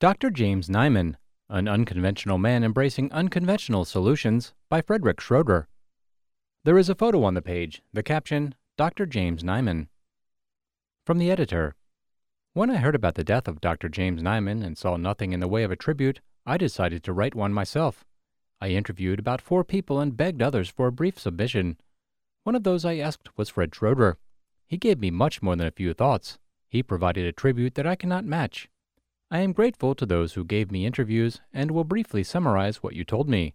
Dr. James Nyman, An Unconventional Man Embracing Unconventional Solutions by Frederick Schroeder. There is a photo on the page, the caption, Dr. James Nyman. From the editor. When I heard about the death of Dr. James Nyman and saw nothing in the way of a tribute, I decided to write one myself. I interviewed about 4 people and begged others for a brief submission. One of those I asked was Fred Schroeder. He gave me much more than a few thoughts. He provided a tribute that I cannot match. I am grateful to those who gave me interviews and will briefly summarize what you told me.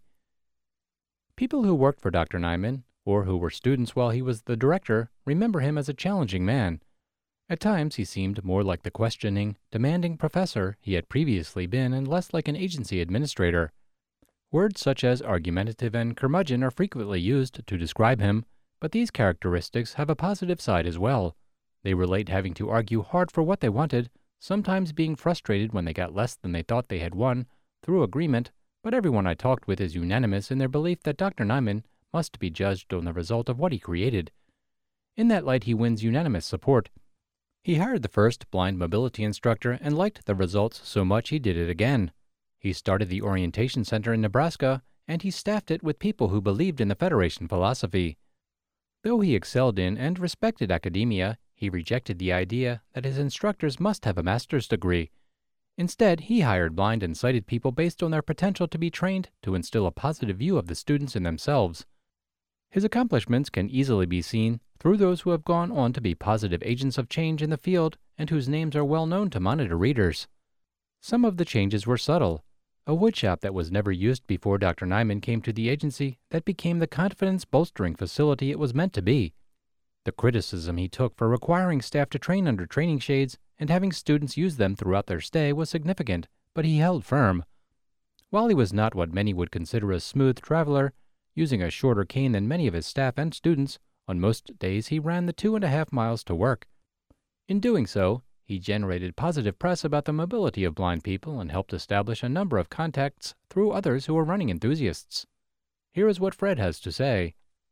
People who worked for Dr. Nyman, or who were students while he was the director, remember him as a challenging man. At times he seemed more like the questioning, demanding professor he had previously been and less like an agency administrator. Words such as argumentative and curmudgeon are frequently used to describe him, but these characteristics have a positive side as well. They relate having to argue hard for what they wanted, sometimes being frustrated when they got less than they thought they had won, through agreement, but everyone I talked with is unanimous in their belief that Dr. Nyman must be judged on the result of what he created. In that light he wins unanimous support. He hired the first blind mobility instructor and liked the results so much he did it again. He started the Orientation Center in Nebraska, and he staffed it with people who believed in the Federation philosophy. Though he excelled in and respected academia, he rejected the idea that his instructors must have a master's degree. Instead, he hired blind and sighted people based on their potential to be trained to instill a positive view of the students in themselves. His accomplishments can easily be seen through those who have gone on to be positive agents of change in the field and whose names are well known to monitor readers. Some of the changes were subtle. A woodshop that was never used before Dr. Nyman came to the agency that became the confidence-bolstering facility it was meant to be. The criticism he took for requiring staff to train under training shades and having students use them throughout their stay was significant, but he held firm. While he was not what many would consider a smooth traveler, using a shorter cane than many of his staff and students, on most days he ran the 2.5 miles to work. In doing so, he generated positive press about the mobility of blind people and helped establish a number of contacts through others who were running enthusiasts. Here is what Fred has to say.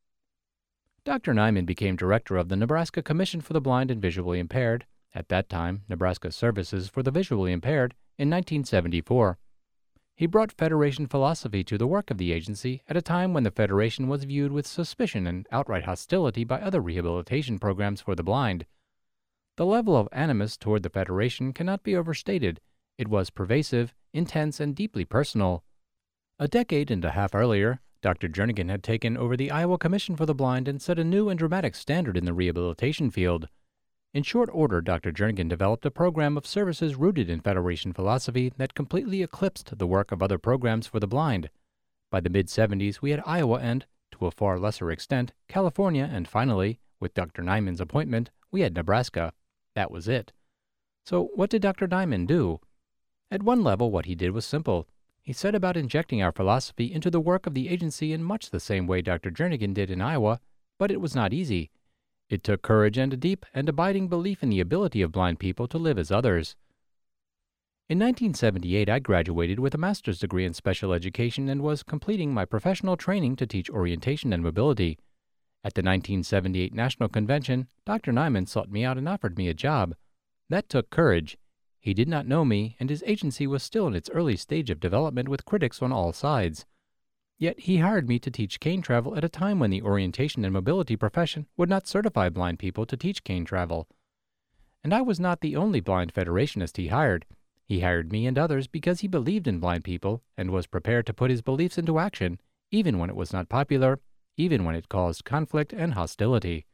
Dr. Nyman became director of the Nebraska Commission for the Blind and Visually Impaired, at that time Nebraska Services for the Visually Impaired, in 1974. He brought Federation philosophy to the work of the agency at a time when the Federation was viewed with suspicion and outright hostility by other rehabilitation programs for the blind. The level of animus toward the Federation cannot be overstated. It was pervasive, intense, and deeply personal. A decade and a half earlier, Dr. Jernigan had taken over the Iowa Commission for the Blind and set a new and dramatic standard in the rehabilitation field. In short order, Dr. Jernigan developed a program of services rooted in Federation philosophy that completely eclipsed the work of other programs for the blind. By the mid-70s, we had Iowa and, to a far lesser extent, California, and finally, with Dr. Nyman's appointment, we had Nebraska. That was it. So what did Dr. Nyman do? At one level, what he did was simple. He set about injecting our philosophy into the work of the agency in much the same way Dr. Jernigan did in Iowa, but it was not easy. It took courage and a deep and abiding belief in the ability of blind people to live as others. In 1978, I graduated with a master's degree in special education and was completing my professional training to teach orientation and mobility. At the 1978 National Convention, Dr. Nyman sought me out and offered me a job. That took courage. He did not know me, and his agency was still in its early stage of development with critics on all sides. Yet he hired me to teach cane travel at a time when the orientation and mobility profession would not certify blind people to teach cane travel. And I was not the only blind federationist he hired. He hired me and others because he believed in blind people and was prepared to put his beliefs into action, even when it was not popular, even when it caused conflict and hostility.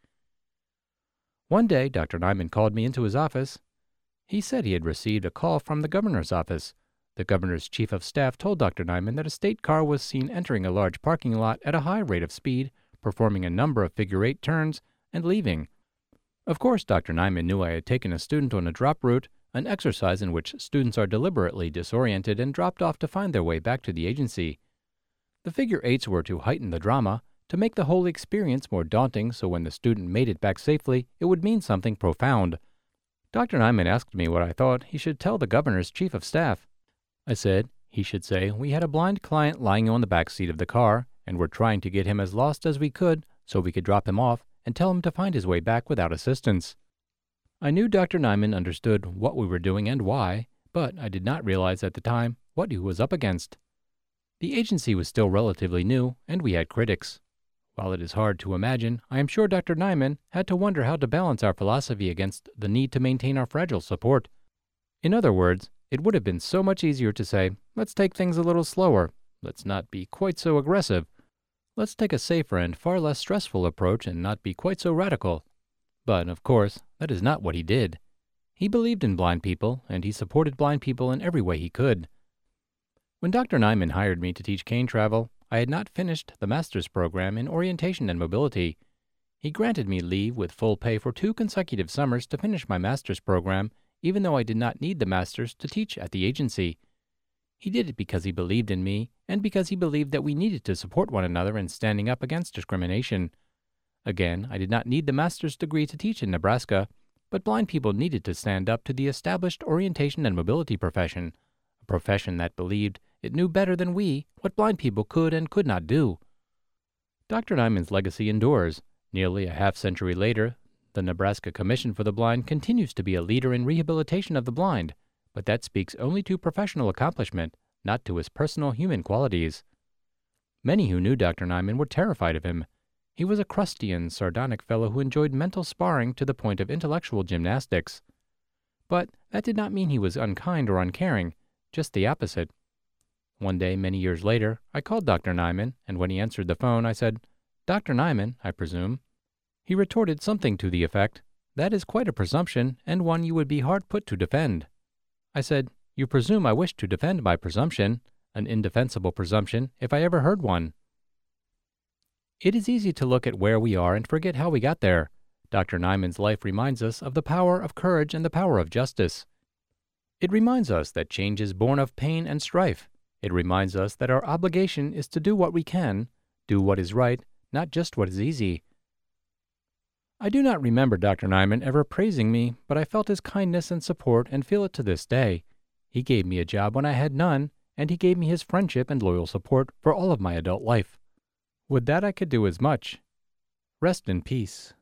One day, Dr. Nyman called me into his office. He said he had received a call from the governor's office. The governor's chief of staff told Dr. Nyman that a state car was seen entering a large parking lot at a high rate of speed, performing a number of figure-8 turns, and leaving. Of course, Dr. Nyman knew I had taken a student on a drop route, an exercise in which students are deliberately disoriented and dropped off to find their way back to the agency. The figure-8s were to heighten the drama, to make the whole experience more daunting so when the student made it back safely, it would mean something profound. Dr. Nyman asked me what I thought he should tell the governor's chief of staff. I said he should say we had a blind client lying on the back seat of the car, and were trying to get him as lost as we could so we could drop him off and tell him to find his way back without assistance. I knew Dr. Nyman understood what we were doing and why, But I did not realize at the time what he was up against. The agency was still relatively new, and we had critics. While it is hard to imagine, I am sure Dr. Nyman had to wonder how to balance our philosophy against the need to maintain our fragile support. In other words, it would have been so much easier to say, let's take things a little slower, let's not be quite so aggressive, let's take a safer and far less stressful approach and not be quite so radical. But, of course, that is not what he did. He believed in blind people, and he supported blind people in every way he could. When Dr. Nyman hired me to teach cane travel, I had not finished the master's program in orientation and mobility. He granted me leave with full pay for 2 consecutive summers to finish my master's program, even though I did not need the master's to teach at the agency. He did it because he believed in me, and because he believed that we needed to support one another in standing up against discrimination. Again, I did not need the master's degree to teach in Nebraska, but blind people needed to stand up to the established orientation and mobility profession, a profession that believed it knew better than we what blind people could and could not do. Dr. Nyman's legacy endures. Nearly a half-century later, the Nebraska Commission for the Blind continues to be a leader in rehabilitation of the blind, but that speaks only to professional accomplishment, not to his personal human qualities. Many who knew Dr. Nyman were terrified of him. He was a crusty and sardonic fellow who enjoyed mental sparring to the point of intellectual gymnastics. But that did not mean he was unkind or uncaring, just the opposite. One day, many years later, I called Dr. Nyman, and when he answered the phone, I said, "Dr. Nyman, I presume?" He retorted something to the effect, "That is quite a presumption, and one you would be hard put to defend." I said, "You presume I wish to defend my presumption, an indefensible presumption, if I ever heard one." It is easy to look at where we are and forget how we got there. Dr. Nyman's life reminds us of the power of courage and the power of justice. It reminds us that change is born of pain and strife. It reminds us that our obligation is to do what we can, do what is right, not just what is easy. I do not remember Dr. Nyman ever praising me, but I felt his kindness and support and feel it to this day. He gave me a job when I had none, and he gave me his friendship and loyal support for all of my adult life. Would that I could do as much. Rest in peace.